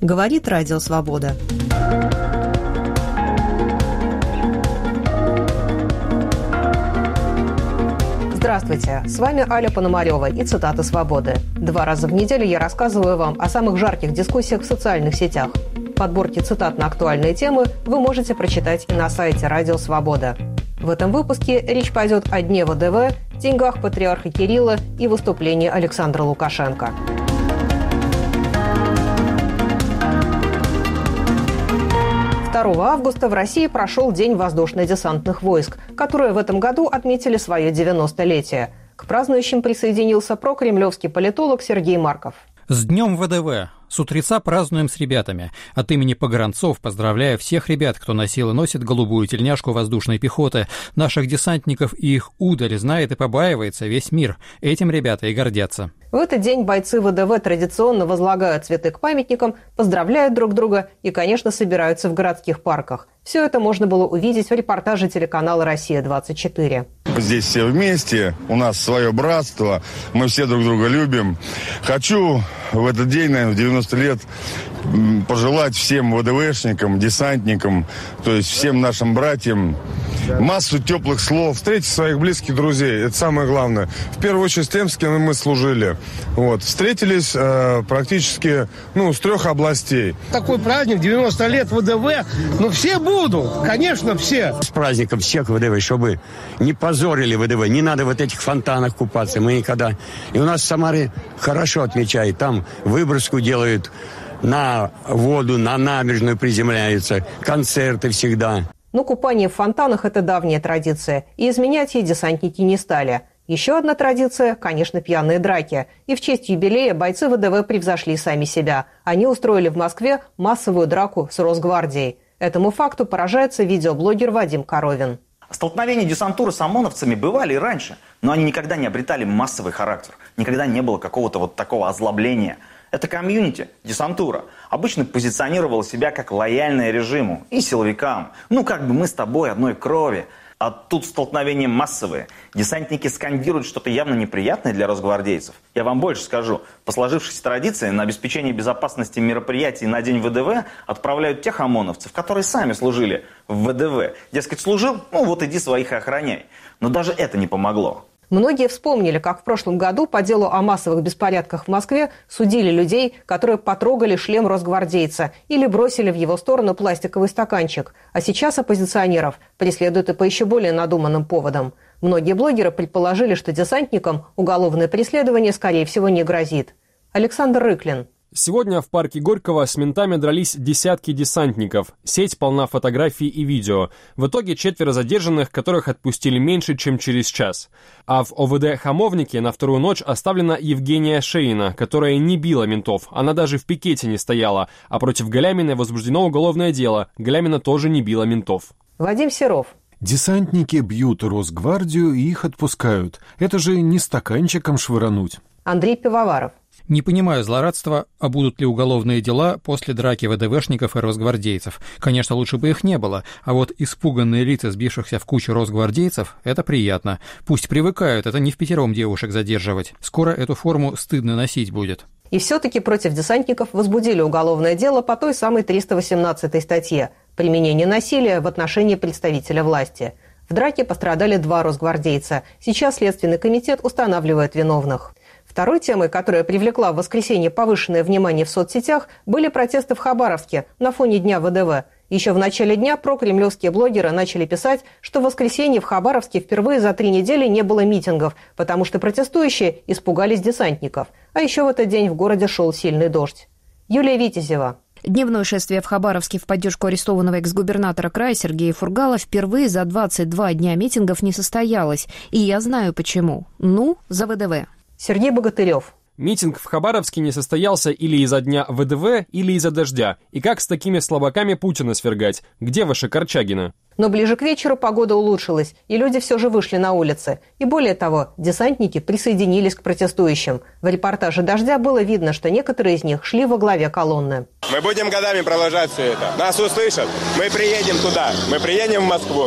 Говорит Радио Свобода. Здравствуйте, с вами Аля Пономарева и цитаты «Свободы». 2 раза в неделю я рассказываю вам о самых жарких дискуссиях в социальных сетях. Подборки цитат на актуальные темы вы можете прочитать и на сайте Радио Свобода. В этом выпуске речь пойдет о дне ВДВ, деньгах патриарха Кирилла и выступлении Александра Лукашенко. 2 августа в России прошел День воздушно-десантных войск, которые в этом году отметили свое 90-летие. К празднующим присоединился прокремлевский политолог Сергей Марков. С Днем ВДВ! С утреца празднуем с ребятами. От имени погранцов поздравляю всех ребят, кто носил и носит голубую тельняшку воздушной пехоты. Наших десантников и их удаль знает и побаивается весь мир. Этим ребята и гордятся. В этот день бойцы ВДВ традиционно возлагают цветы к памятникам, поздравляют друг друга и, конечно, собираются в городских парках. Все это можно было увидеть в репортаже телеканала «Россия-24». Здесь все вместе, у нас свое братство, мы все друг друга любим. Хочу в этот день, наверное, в 90 лет пожелать всем ВДВшникам, десантникам, то есть всем нашим братьям массу теплых слов. Встретить своих близких друзей, это самое главное. В первую очередь с тем, с кем мы служили. Встретились практически с 3 областей. Такой праздник, 90 лет ВДВ, все будут, конечно, все. С праздником всех ВДВ, чтобы не позорили ВДВ, не надо в этих фонтанах купаться, мы никогда. И у нас в Самаре хорошо отмечают, там выброску делают, на воду, на набережную приземляются, концерты всегда. Но купание в фонтанах – это давняя традиция, и изменять ей десантники не стали. Еще одна традиция – конечно, пьяные драки. И в честь юбилея бойцы ВДВ превзошли сами себя. Они устроили в Москве массовую драку с Росгвардией. Этому факту поражается видеоблогер Вадим Коровин. Столкновения десантуры с ОМОНовцами бывали и раньше, но они никогда не обретали массовый характер. Никогда не было какого-то такого озлобления. Это комьюнити, десантура, обычно позиционировала себя как лояльная режиму и силовикам. Как бы мы с тобой одной крови. А тут столкновения массовые. Десантники скандируют что-то явно неприятное для росгвардейцев. Я вам больше скажу. По сложившейся традиции на обеспечение безопасности мероприятий на День ВДВ отправляют тех ОМОНовцев, которые сами служили в ВДВ. Дескать, служил? Иди своих и охраняй. Но даже это не помогло. Многие вспомнили, как в прошлом году по делу о массовых беспорядках в Москве судили людей, которые потрогали шлем росгвардейца или бросили в его сторону пластиковый стаканчик. А сейчас оппозиционеров преследуют и по еще более надуманным поводам. Многие блогеры предположили, что десантникам уголовное преследование, скорее всего, не грозит. Александр Рыклин. Сегодня в парке Горького с ментами дрались десятки десантников. Сеть полна фотографий и видео. В итоге 4 задержанных, которых отпустили меньше, чем через час. А в ОВД Хамовнике на вторую ночь оставлена Евгения Шеина, которая не била ментов. Она даже в пикете не стояла. А против Галяминой возбуждено уголовное дело. Галямина тоже не била ментов. Вадим Серов. Десантники бьют Росгвардию и их отпускают. Это же не стаканчиком швырануть. Андрей Пивоваров. Не понимаю злорадства, а будут ли уголовные дела после драки ВДВшников и росгвардейцев. Конечно, лучше бы их не было, а вот испуганные лица сбившихся в кучу росгвардейцев – это приятно. Пусть привыкают, это не впятером девушек задерживать. Скоро эту форму стыдно носить будет. И все-таки против десантников возбудили уголовное дело по той самой 318 статье «Применение насилия в отношении представителя власти». В драке пострадали 2 росгвардейца. Сейчас Следственный комитет устанавливает виновных. Второй темой, которая привлекла в воскресенье повышенное внимание в соцсетях, были протесты в Хабаровске на фоне Дня ВДВ. Еще в начале дня прокремлевские блогеры начали писать, что в воскресенье в Хабаровске впервые за 3 недели не было митингов, потому что протестующие испугались десантников. А еще в этот день в городе шел сильный дождь. Юлия Витязева. Дневное шествие в Хабаровске в поддержку арестованного экс-губернатора края Сергея Фургала впервые за 22 дня митингов не состоялось. И я знаю почему. За ВДВ. Сергей Богатырев. Митинг в Хабаровске не состоялся или из-за дня ВДВ, или из-за дождя. И как с такими слабаками Путина свергать? Где ваши Корчагина? Но ближе к вечеру погода улучшилась, и люди все же вышли на улицы. И более того, десантники присоединились к протестующим. В репортаже «Дождя» было видно, что некоторые из них шли во главе колонны. Мы будем годами продолжать все это. Нас услышат. Мы приедем туда. Мы приедем в Москву.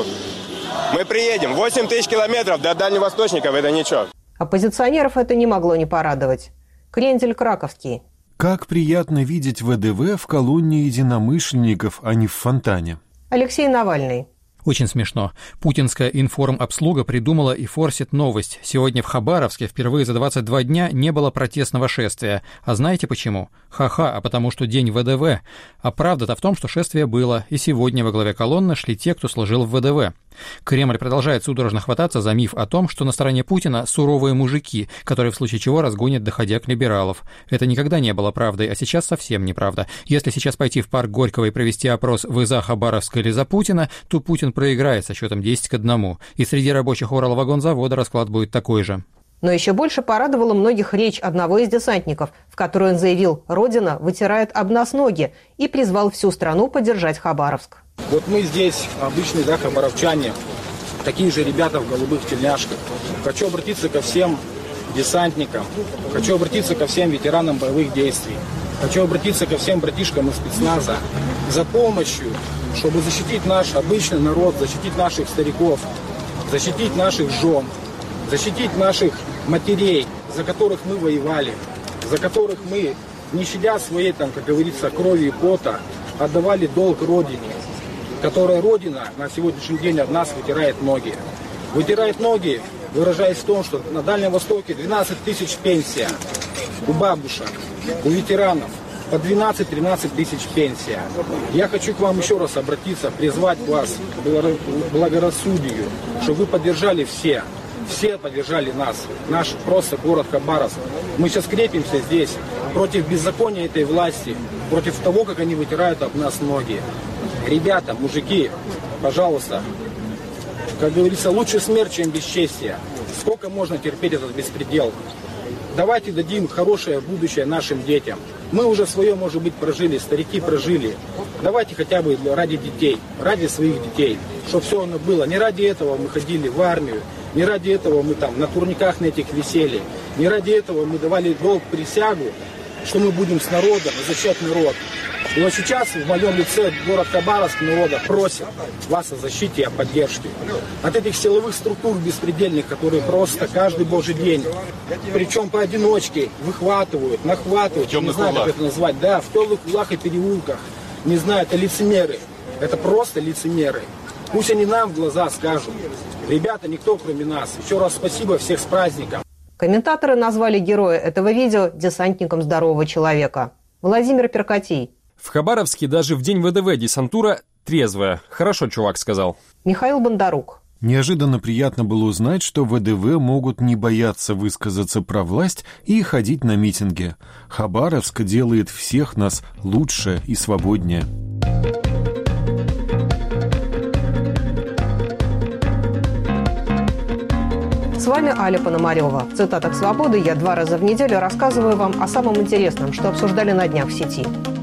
Мы приедем. 8 тысяч километров до дальневосточников – это ничего. Оппозиционеров это не могло не порадовать. Крендель Краковский. Как приятно видеть ВДВ в колонне единомышленников, а не в фонтане. Алексей Навальный. Очень смешно. Путинская информобслуга придумала и форсит новость. Сегодня в Хабаровске впервые за 22 дня не было протестного шествия. А знаете почему? Ха-ха, а потому что день ВДВ. А правда-то в том, что шествие было, и сегодня во главе колонны шли те, кто служил в ВДВ. Кремль продолжает судорожно хвататься за миф о том, что на стороне Путина суровые мужики, которые в случае чего разгонят доходяг либералов. Это никогда не было правдой, а сейчас совсем неправда. Если сейчас пойти в парк Горького и провести опрос «Вы за Хабаровска или за Путина?», то Путин проиграет со счетом 10-1. И среди рабочих Уралвагонзавода расклад будет такой же. Но еще больше порадовала многих речь одного из десантников, в которой он заявил: «Родина вытирает об нас ноги», и призвал всю страну поддержать Хабаровск. Вот мы здесь обычные, хабаровчане, такие же ребята в голубых тельняшках. Хочу обратиться ко всем десантникам, хочу обратиться ко всем ветеранам боевых действий, хочу обратиться ко всем братишкам из спецназа за помощью, чтобы защитить наш обычный народ, защитить наших стариков, защитить наших жен, защитить наших матерей, за которых мы воевали, за которых мы, не щадя своей, как говорится, крови и пота, отдавали долг Родине, которая Родина на сегодняшний день от нас вытирает ноги. Вытирает ноги, выражаясь в том, что на Дальнем Востоке 12 тысяч пенсия у бабушек, у ветеранов, по 12-13 тысяч пенсия. Я хочу к вам еще раз обратиться, призвать вас к благорассудию, чтобы вы поддержали все поддержали нас, наш просто город Хабаровск. Мы сейчас крепимся здесь против беззакония этой власти, против того, как они вытирают об нас ноги. Ребята, мужики, пожалуйста, как говорится, лучше смерть, чем бесчестие. Сколько можно терпеть этот беспредел? Давайте дадим хорошее будущее нашим детям. Мы уже свое, может быть, прожили, старики прожили. Давайте хотя бы ради детей, ради своих детей, чтобы все оно было. Не ради этого мы ходили в армию, не ради этого мы там на турниках на этих висели, не ради этого мы давали долг присягу, что мы будем с народом защищать народ. И вот сейчас в моем лице город Хабаровск народа просит вас о защите и о поддержке. От этих силовых структур беспредельных, которые просто каждый божий день, причем поодиночке, выхватывают, нахватывают, не знаю, как это назвать, да, в темных углах и переулках, не знаю, это лицемеры, это просто лицемеры. Пусть они нам в глаза скажут: ребята, никто кроме нас. Еще раз спасибо, всех с праздником. Комментаторы назвали героя этого видео десантником здорового человека. Владимир Перкатий. В Хабаровске даже в день ВДВ десантура трезвая. Хорошо, чувак сказал. Михаил Бондарук. Неожиданно приятно было узнать, что ВДВ могут не бояться высказаться про власть и ходить на митинги. Хабаровск делает всех нас лучше и свободнее. С вами Аля Пономарева. В цитатах «Свободы» я 2 раза в неделю рассказываю вам о самом интересном, что обсуждали на днях в сети.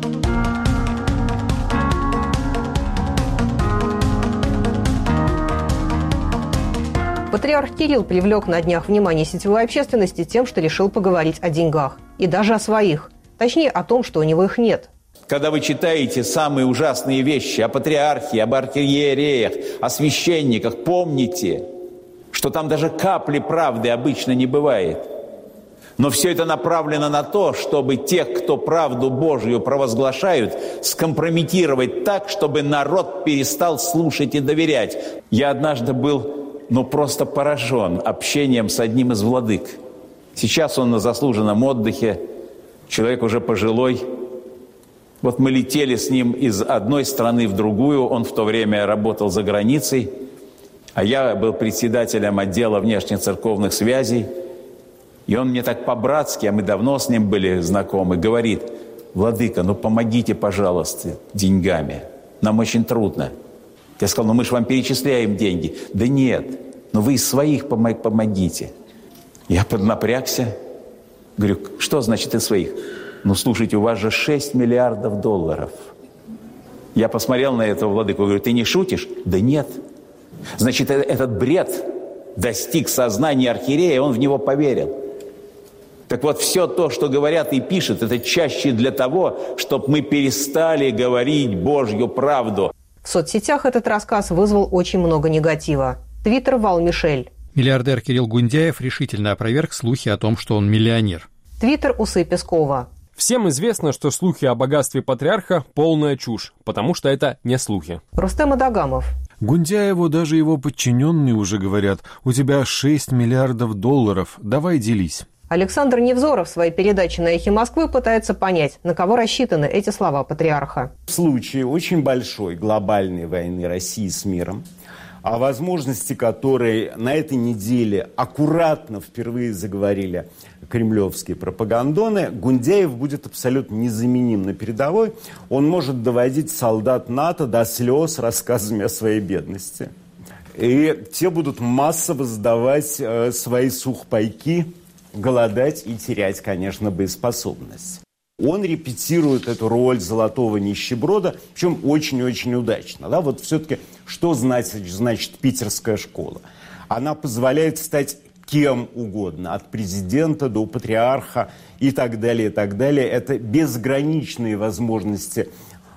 Патриарх Кирилл привлек на днях внимание сетевой общественности тем, что решил поговорить о деньгах. И даже о своих. Точнее, о том, что у него их нет. Когда вы читаете самые ужасные вещи о патриархе, об архиереях, о священниках, помните, что там даже капли правды обычно не бывает. Но все это направлено на то, чтобы тех, кто правду Божью провозглашают, скомпрометировать так, чтобы народ перестал слушать и доверять. Я однажды был, просто поражен общением с одним из владык. Сейчас он на заслуженном отдыхе, человек уже пожилой. Вот мы летели с ним из одной страны в другую, он в то время работал за границей, а я был председателем отдела внешнецерковных связей. И он мне так по-братски, а мы давно с ним были знакомы, говорит: «Владыка, помогите, пожалуйста, деньгами. Нам очень трудно». Я сказал: мы же вам перечисляем деньги. Да нет, вы из своих помогите. Я поднапрягся. Говорю: что значит из своих? Слушайте, у вас же 6 миллиардов долларов. Я посмотрел на этого владыку, говорю: ты не шутишь? Да нет. Значит, этот бред достиг сознания архиерея, он в него поверил. Так вот, все то, что говорят и пишут, это чаще для того, чтобы мы перестали говорить Божью правду. В соцсетях этот рассказ вызвал очень много негатива. Твиттер Вал Мишель. Миллиардер Кирилл Гундяев решительно опроверг слухи о том, что он миллионер. Твиттер Усы Пескова. Всем известно, что слухи о богатстве патриарха – полная чушь, потому что это не слухи. Рустем Адагамов. Гундяеву даже его подчиненные уже говорят: у тебя 6 миллиардов долларов, давай делись. Александр Невзоров в своей передаче на «Эхе Москвы» пытается понять, на кого рассчитаны эти слова патриарха. В случае очень большой глобальной войны России с миром, о возможности которой на этой неделе аккуратно впервые заговорили кремлевские пропагандоны, Гундяев будет абсолютно незаменим на передовой. Он может доводить солдат НАТО до слез рассказами о своей бедности. И те будут массово сдавать свои сухпайки, голодать и терять, конечно, боеспособность. Он репетирует эту роль золотого нищеброда, причем очень-очень удачно. Да? Вот все-таки что значит питерская школа? Она позволяет стать кем угодно, от президента до патриарха и так далее, и так далее. Это безграничные возможности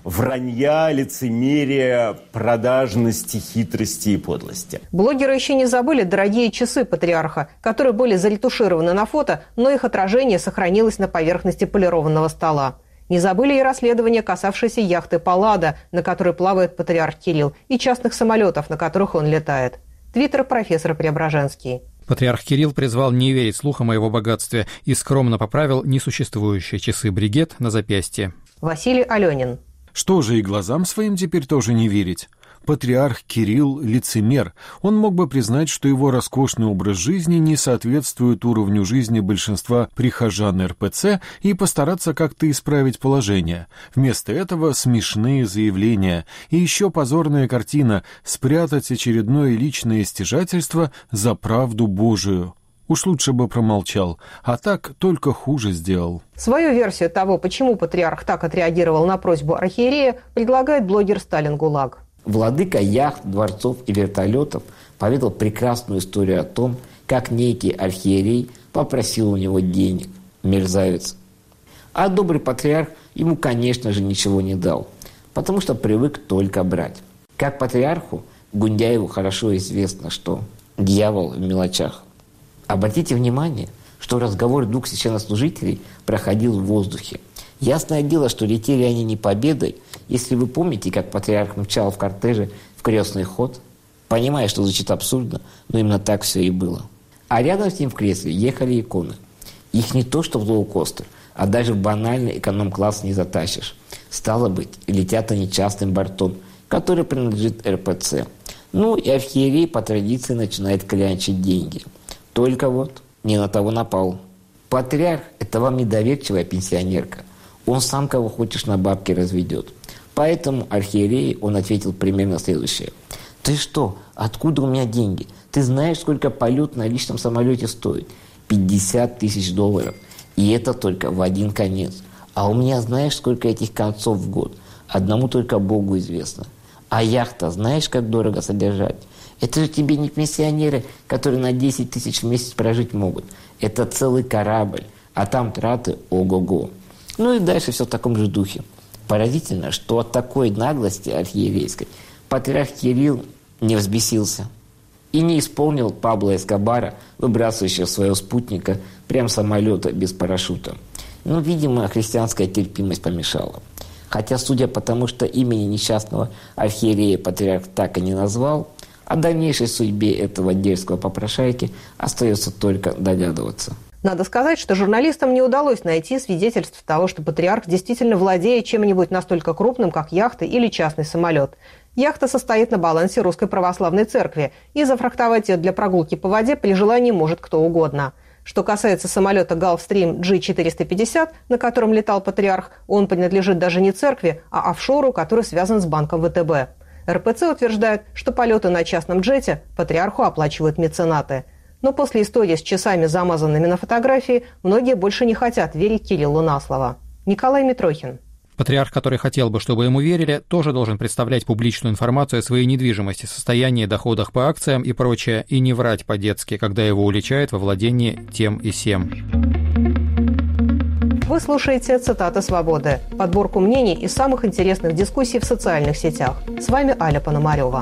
вранья, лицемерия, продажности, хитрости и подлости. Блогеры еще не забыли дорогие часы патриарха, которые были заретушированы на фото, но их отражение сохранилось на поверхности полированного стола. Не забыли и расследование, касавшееся яхты «Паллада», на которой плавает патриарх Кирилл, и частных самолетов, на которых он летает. Твиттер профессора Преображенский. Патриарх Кирилл призвал не верить слухам о его богатстве и скромно поправил несуществующие часы бригет на запястье. Василий Аленин. Что же, и глазам своим теперь тоже не верить? Патриарх Кирилл – лицемер. Он мог бы признать, что его роскошный образ жизни не соответствует уровню жизни большинства прихожан РПЦ и постараться как-то исправить положение. Вместо этого смешные заявления и еще позорная картина – спрятать очередное личное стяжательство за правду Божию. Уж лучше бы промолчал, а так только хуже сделал. Свою версию того, почему патриарх так отреагировал на просьбу архиерея, предлагает блогер Сталин ГУЛАГ. Владыка яхт, дворцов и вертолетов поведал прекрасную историю о том, как некий архиерей попросил у него денег, мерзавец. А добрый патриарх ему, конечно же, ничего не дал, потому что привык только брать. Как патриарху, Гундяеву хорошо известно, что дьявол в мелочах. Обратите внимание, что разговор двух священнослужителей проходил в воздухе. Ясное дело, что летели они не победой. Если вы помните, как патриарх мчал в кортеже в крестный ход, понимая, что звучит абсурдно, но именно так все и было. А рядом с ним в кресле ехали иконы. Их не то что в лоукостер, а даже в банальный эконом-класс не затащишь. Стало быть, летят они частным бортом, который принадлежит РПЦ. Ну и архиерей по традиции начинает клянчить деньги. Только вот не на того напал. Патриарх – это вам недоверчивая пенсионерка. Он сам кого хочешь на бабки разведет. Поэтому архиерею он ответил примерно следующее. «Ты что? Откуда у меня деньги? Ты знаешь, сколько полет на личном самолете стоит? 50 тысяч долларов. И это только в один конец. А у меня знаешь, сколько этих концов в год? Одному только Богу известно. А яхта знаешь, как дорого содержать? Это же тебе не пенсионеры, которые на 10 тысяч в месяц прожить могут. Это целый корабль, а там траты ого-го». Ну и дальше все в таком же духе. Поразительно, что от такой наглости архиерейской патриарх Кирилл не взбесился и не исполнил Пабло Эскобара, выбрасывающего своего спутника прямо с самолета без парашюта. Ну, видимо, христианская терпимость помешала. Хотя, судя по тому, что имени несчастного архиерея патриарх так и не назвал, о дальнейшей судьбе этого дерзкого попрошайки остается только догадываться. Надо сказать, что журналистам не удалось найти свидетельств того, что патриарх действительно владеет чем-нибудь настолько крупным, как яхта или частный самолет. Яхта состоит на балансе Русской Православной Церкви, и зафрахтовать ее для прогулки по воде при желании может кто угодно. Что касается самолета Gulfstream G450, на котором летал патриарх, он принадлежит даже не церкви, а офшору, который связан с банком ВТБ. РПЦ утверждает, что полеты на частном джете патриарху оплачивают меценаты. Но после истории с часами, замазанными на фотографии, многие больше не хотят верить Кириллу на слово. Николай Митрохин. Патриарх, который хотел бы, чтобы ему верили, тоже должен представлять публичную информацию о своей недвижимости, состоянии, доходах по акциям и прочее, и не врать по-детски, когда его уличают во владении тем и сем. Вы слушаете «Цитаты свободы» – подборку мнений из самых интересных дискуссий в социальных сетях. С вами Аля Пономарева.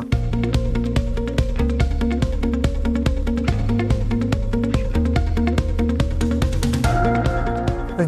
В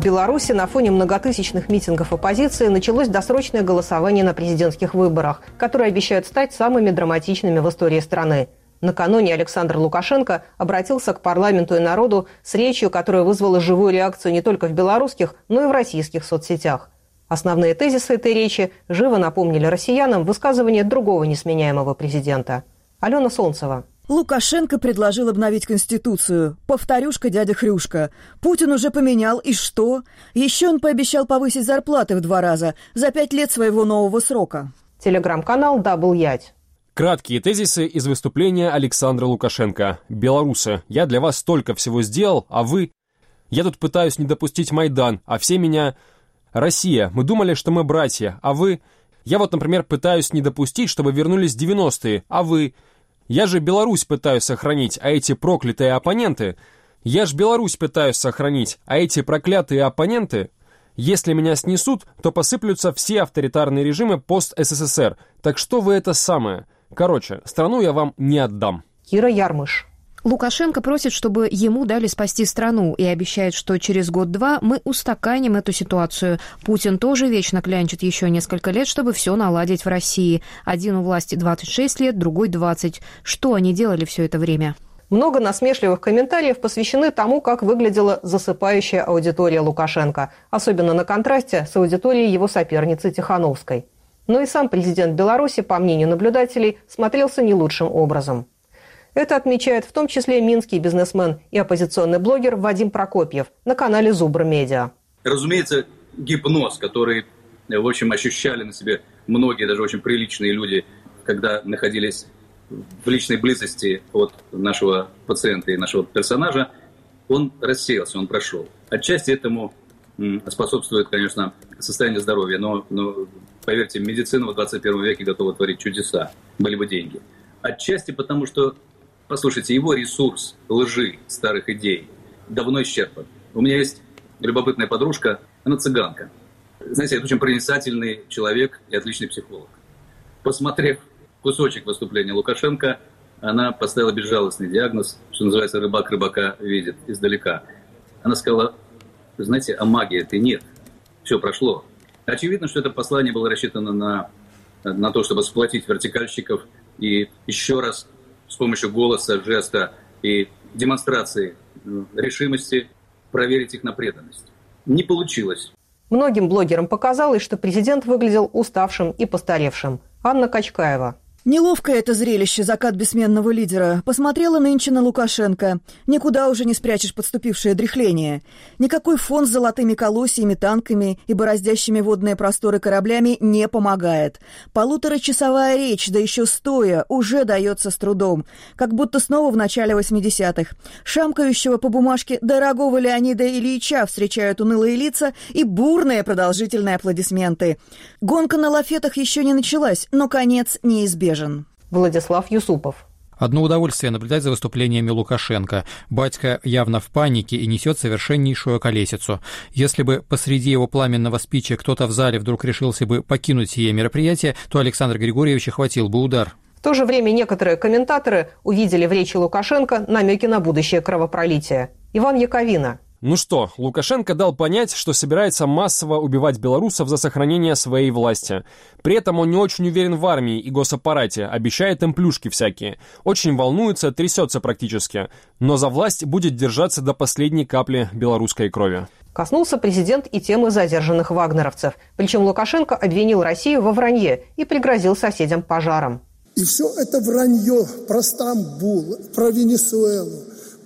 Беларуси на фоне многотысячных митингов оппозиции началось досрочное голосование на президентских выборах, которые обещают стать самыми драматичными в истории страны. Накануне Александр Лукашенко обратился к парламенту и народу с речью, которая вызвала живую реакцию не только в белорусских, но и в российских соцсетях. Основные тезисы этой речи живо напомнили россиянам высказывание другого несменяемого президента. Алена Солнцева. Лукашенко предложил обновить Конституцию. Повторюшка дядя Хрюшка. Путин уже поменял, и что? Еще он пообещал повысить зарплаты в 2 раза за 5 лет своего нового срока. Телеграм-канал «Дабл Ять». Краткие тезисы из выступления Александра Лукашенко. «Белорусы, я для вас столько всего сделал, а вы...» «Я тут пытаюсь не допустить Майдан, а все меня...» «Россия, мы думали, что мы братья, а вы...» «Я вот, например, пытаюсь не допустить, чтобы вернулись 90-е, а вы...» «Я же Беларусь пытаюсь сохранить, а эти проклятые оппоненты...» «Я же Беларусь пытаюсь сохранить, а эти проклятые оппоненты...» «Если меня снесут, то посыплются все авторитарные режимы пост-СССР. Так что вы это самое? Короче, страну я вам не отдам». Кира Ярмыш. Лукашенко просит, чтобы ему дали спасти страну, и обещает, что через год-два мы устаканим эту ситуацию. Путин тоже вечно клянчит еще несколько лет, чтобы все наладить в России. Один у власти 26 лет, другой 20. Что они делали все это время? Много насмешливых комментариев посвящены тому, как выглядела засыпающая аудитория Лукашенко, особенно на контрасте с аудиторией его соперницы Тихановской. Но и сам президент Беларуси, по мнению наблюдателей, смотрелся не лучшим образом. Это отмечает в том числе минский бизнесмен и оппозиционный блогер Вадим Прокопьев на канале Зубр Медиа. Разумеется, гипноз, который, в общем, ощущали на себе многие, даже очень приличные люди, когда находились в личной близости от нашего пациента и нашего персонажа, он рассеялся, он прошел. Отчасти этому способствует, конечно, состояние здоровья, но поверьте, медицина в 21 веке готова творить чудеса, были бы деньги. Отчасти потому, что, послушайте, его ресурс лжи, старых идей давно исчерпан. У меня есть любопытная подружка, она цыганка. Знаете, это очень проницательный человек и отличный психолог. Посмотрев кусочек выступления Лукашенко, она поставила безжалостный диагноз, что называется, рыбак рыбака видит издалека. Она сказала: знаете, а магии-то нет. Все прошло. Очевидно, что это послание было рассчитано на то, чтобы сплотить вертикальщиков и еще раз с помощью голоса, жеста и демонстрации решимости проверить их на преданность. Не получилось. Многим блогерам показалось, что президент выглядел уставшим и постаревшим. Анна Качкаева. Неловкое это зрелище, закат бессменного лидера. Посмотрела нынче на Лукашенко. Никуда уже не спрячешь подступившее дряхление. Никакой фон с золотыми колосьями, танками и бороздящими водные просторы кораблями не помогает. 1,5-часовая речь, да еще стоя, уже дается с трудом. Как будто снова в начале 80-х. Шамкающего по бумажке дорогого Леонида Ильича встречают унылые лица и бурные продолжительные аплодисменты. Гонка на лафетах еще не началась, но конец неизбежен. Владислав Юсупов. Одно удовольствие наблюдать за выступлениями Лукашенко. Батька явно в панике и несет совершеннейшую околесицу. Если бы посреди его пламенного спича кто-то в зале вдруг решился бы покинуть сие мероприятие, то Александр Григорьевич охватил бы удар. В то же время некоторые комментаторы увидели в речи Лукашенко намеки на будущее кровопролитие. Иван Яковина. Ну что, Лукашенко дал понять, что собирается массово убивать белорусов за сохранение своей власти. При этом он не очень уверен в армии и госаппарате, обещает им плюшки всякие. Очень волнуется, трясется практически. Но за власть будет держаться до последней капли белорусской крови. Коснулся президент и темы задержанных вагнеровцев. Причем Лукашенко обвинил Россию во вранье и пригрозил соседям пожаром. И все это вранье про Стамбул, про Венесуэлу,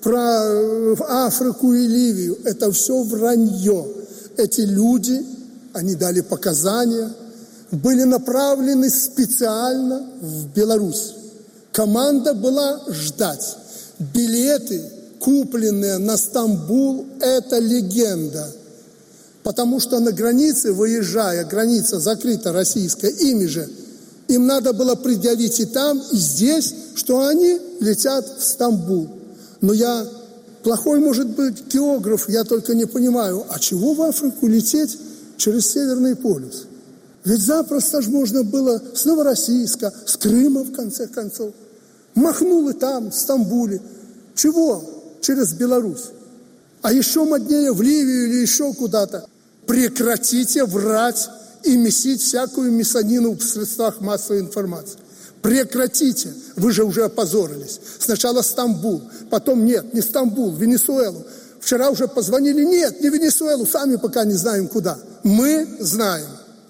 про Африку и Ливию, это все вранье. Эти люди, они дали показания, были направлены специально в Беларусь. Команда была ждать. Билеты, купленные на Стамбул, это легенда. Потому что на границе, выезжая, граница закрыта российская, ими же, им надо было предъявить и там, и здесь, что они летят в Стамбул. Но я плохой, может быть, географ, я только не понимаю, а чего в Африку лететь через Северный полюс? Ведь запросто же можно было с Новороссийска, с Крыма, в конце концов. Махнул и там, в Стамбуле. Чего через Беларусь? а еще моднее в Ливию или еще куда-то. Прекратите врать и месить всякую мясонину в средствах массовой информации. Прекратите. Вы же уже опозорились. Сначала Стамбул, потом нет, не Стамбул, Венесуэлу. Вчера уже позвонили, нет, не Венесуэлу, сами пока не знаем куда. Мы знаем.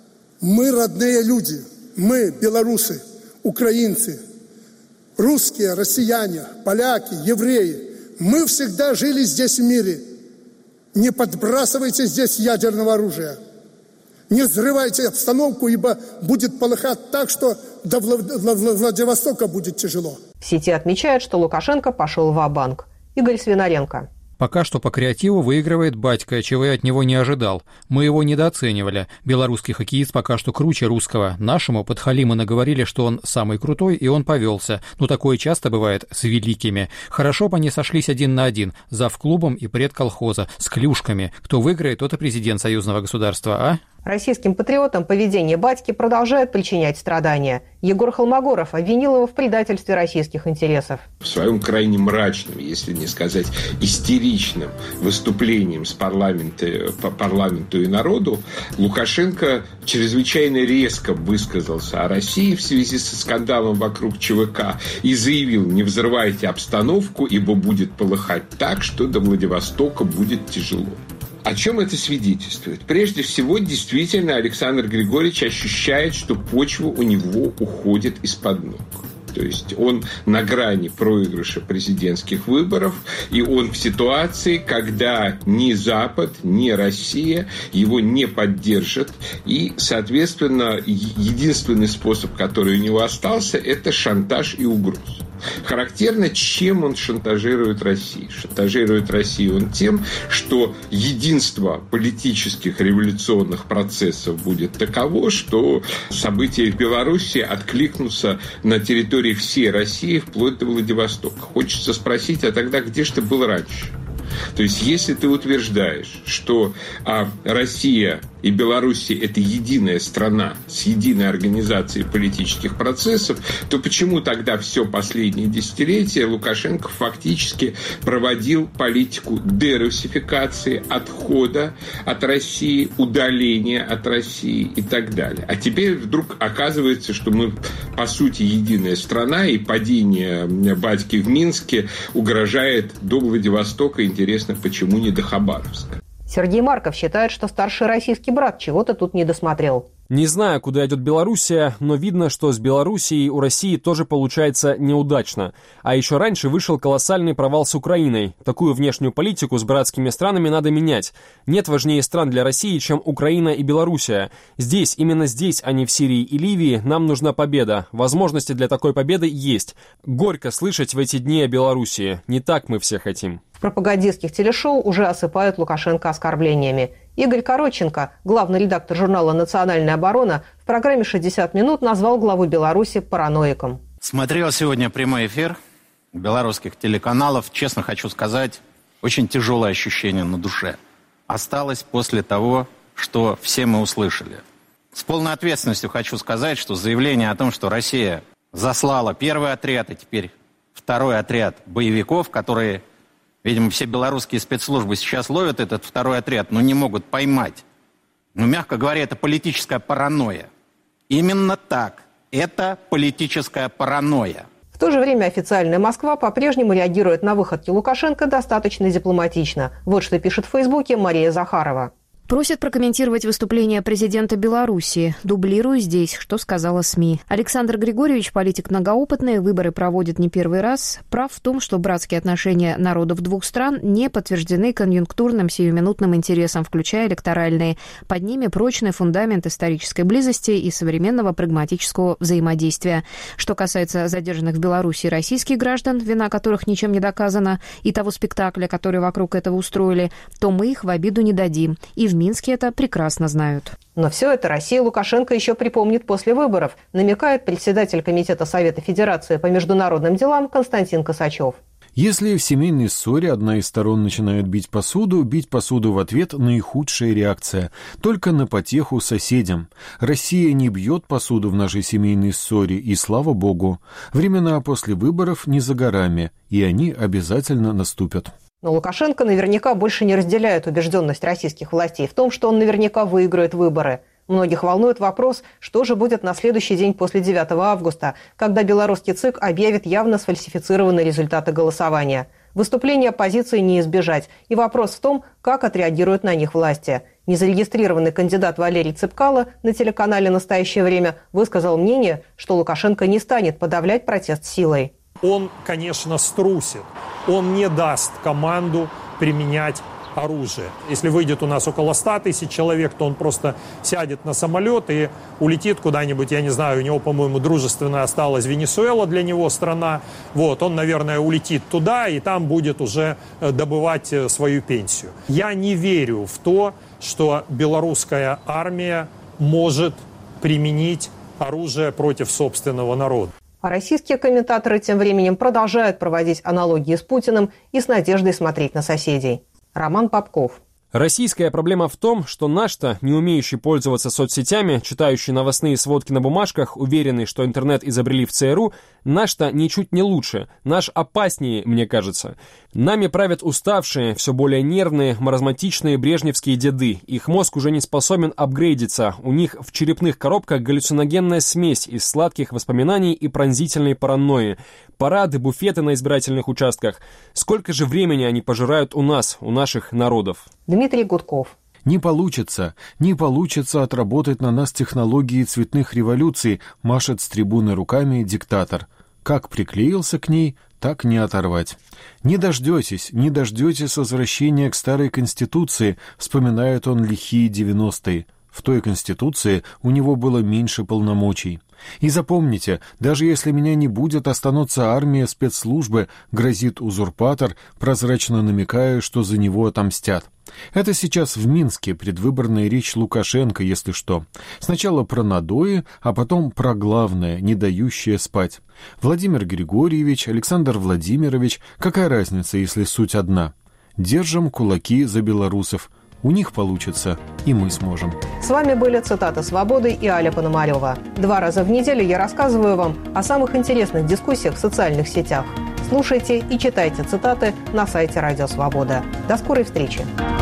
Мы родные люди. Мы белорусы, украинцы, русские, россияне, поляки, евреи. Мы всегда жили здесь в мире. Не подбрасывайте здесь ядерного оружия. Не взрывайте обстановку, ибо будет полыхать так, что до Владивостока будет тяжело. В сети отмечают, что Лукашенко пошел ва-банк. Игорь Свинаренко. Пока что по креативу выигрывает батька, чего я от него не ожидал. Мы его недооценивали. Белорусский хоккеист пока что круче русского. Нашему подхалимы наговорили, что он самый крутой, и он повелся. Но такое часто бывает с великими. Хорошо бы они сошлись 1 на 1. Завклубом и предколхоза. С клюшками. Кто выиграет, тот и президент союзного государства, а? Российским патриотам поведение батьки продолжает причинять страдания. Егор Холмогоров обвинил его в предательстве российских интересов. В своем крайне мрачном, если не сказать истеричном выступлением по парламенту и народу Лукашенко чрезвычайно резко высказался о России в связи со скандалом вокруг ЧВК и заявил: не взрывайте обстановку, ибо будет полыхать так, что до Владивостока будет тяжело. О чем это свидетельствует? Прежде всего, действительно, Александр Григорьевич ощущает, что почва у него уходит из-под ног. То есть он на грани проигрыша президентских выборов, и он в ситуации, когда ни Запад, ни Россия его не поддержат, и, соответственно, единственный способ, который у него остался, это шантаж и угроза. Характерно, чем он шантажирует Россию. Шантажирует Россию он тем, что единство политических революционных процессов будет таково, что события в Беларуси откликнутся на территории всей России вплоть до Владивостока. Хочется спросить, а тогда где же ты был раньше? То есть, если ты утверждаешь, что Россия и Белоруссия – это единая страна с единой организацией политических процессов, то почему тогда все последние десятилетия Лукашенко фактически проводил политику дерусификации, отхода от России, удаления от России и так далее? А теперь вдруг оказывается, что мы, по сути, единая страна, и падение батьки в Минске угрожает до Владивостока. Интересно, почему не до Хабаровска? Сергей Марков считает, что старший российский брат чего-то тут не досмотрел. Не знаю, куда идет Белоруссия, но видно, что с Белоруссией у России тоже получается неудачно. А еще раньше вышел колоссальный провал с Украиной. Такую внешнюю политику с братскими странами надо менять. Нет важнее стран для России, чем Украина и Белоруссия. Здесь, именно здесь, а не в Сирии и Ливии, нам нужна победа. Возможности для такой победы есть. Горько слышать в эти дни о Белоруссии. Не так мы все хотим. В пропагандистских телешоу уже осыпают Лукашенко оскорблениями. Игорь Коротченко, главный редактор журнала «Национальная оборона», в программе «60 минут» назвал главу Беларуси параноиком. Смотрел сегодня прямой эфир белорусских телеканалов. Честно хочу сказать, очень тяжелое ощущение на душе осталось после того, что все мы услышали. С полной ответственностью хочу сказать, что заявление о том, что Россия заслала первый отряд и теперь второй отряд боевиков, которые... Видимо, все белорусские спецслужбы сейчас ловят этот второй отряд, но не могут поймать. Но, мягко говоря, это политическая паранойя. Именно так. Это политическая паранойя. В то же время официальная Москва по-прежнему реагирует на выходки Лукашенко достаточно дипломатично. Вот что пишет в Фейсбуке Мария Захарова. Просят прокомментировать выступление президента Беларуси. Дублирую здесь, что сказала СМИ. Александр Григорьевич, политик многоопытный, выборы проводит не первый раз. Прав в том, что братские отношения народов двух стран не подтверждены конъюнктурным сиюминутным интересам, включая электоральные. Под ними прочный фундамент исторической близости и современного прагматического взаимодействия. Что касается задержанных в Беларуси российских граждан, вина которых ничем не доказана, и того спектакля, который вокруг этого устроили, то мы их в обиду не дадим. И в Минске это прекрасно знают. Но все это Россия Лукашенко еще припомнит после выборов, намекает председатель Комитета Совета Федерации по международным делам Константин Косачев. Если в семейной ссоре одна из сторон начинает бить посуду в ответ – наихудшая реакция, только на потеху соседям. Россия не бьет посуду в нашей семейной ссоре, и слава богу. Времена после выборов не за горами, и они обязательно наступят. Но Лукашенко наверняка больше не разделяет убежденность российских властей в том, что он наверняка выиграет выборы. Многих волнует вопрос, что же будет на следующий день после 9 августа, когда белорусский ЦИК объявит явно сфальсифицированные результаты голосования. Выступления оппозиции не избежать, и вопрос в том, как отреагируют на них власти. Незарегистрированный кандидат Валерий Цепкало на телеканале «Настоящее время» высказал мнение, что Лукашенко не станет подавлять протест силой. Он, конечно, струсит. Он не даст команду применять оружие. Если выйдет у нас около 100 тысяч человек, то он просто сядет на самолет и улетит куда-нибудь, я не знаю, у него, по-моему, дружественная осталась Венесуэла для него страна. Вот, он, наверное, улетит туда и там будет уже добывать свою пенсию. Я не верю в то, что белорусская армия может применить оружие против собственного народа. А российские комментаторы тем временем продолжают проводить аналогии с Путиным и с надеждой смотреть на соседей. Роман Попков. Российская проблема в том, что наш-то, не умеющий пользоваться соцсетями, читающий новостные сводки на бумажках, уверенный, что интернет изобрели в ЦРУ, наш-то ничуть не лучше, наш опаснее, мне кажется. Нами правят уставшие, все более нервные, маразматичные брежневские деды. Их мозг уже не способен апгрейдиться, у них в черепных коробках галлюциногенная смесь из сладких воспоминаний и пронзительной паранойи. Парады, буфеты на избирательных участках. Сколько же времени они пожирают у нас, у наших народов? Дмитрий Гудков. Не получится отработать на нас технологии цветных революций, машет с трибуны руками диктатор. Как приклеился к ней, так не оторвать. Не дождетесь возвращения к старой Конституции, вспоминает он лихие 90-е. В той Конституции у него было меньше полномочий. И запомните, даже если меня не будет, останутся армия, спецслужбы, грозит узурпатор, прозрачно намекая, что за него отомстят. Это сейчас в Минске предвыборная речь Лукашенко, если что. Сначала про надои, а потом про главное, не дающее спать. Владимир Григорьевич, Александр Владимирович, какая разница, если суть одна? Держим кулаки за белорусов. У них получится, и мы сможем. С вами были «Цитаты свободы» и Аля Пономарева. 2 раза в неделю я рассказываю вам о самых интересных дискуссиях в социальных сетях. Слушайте и читайте цитаты на сайте «Радио Свобода». До скорой встречи!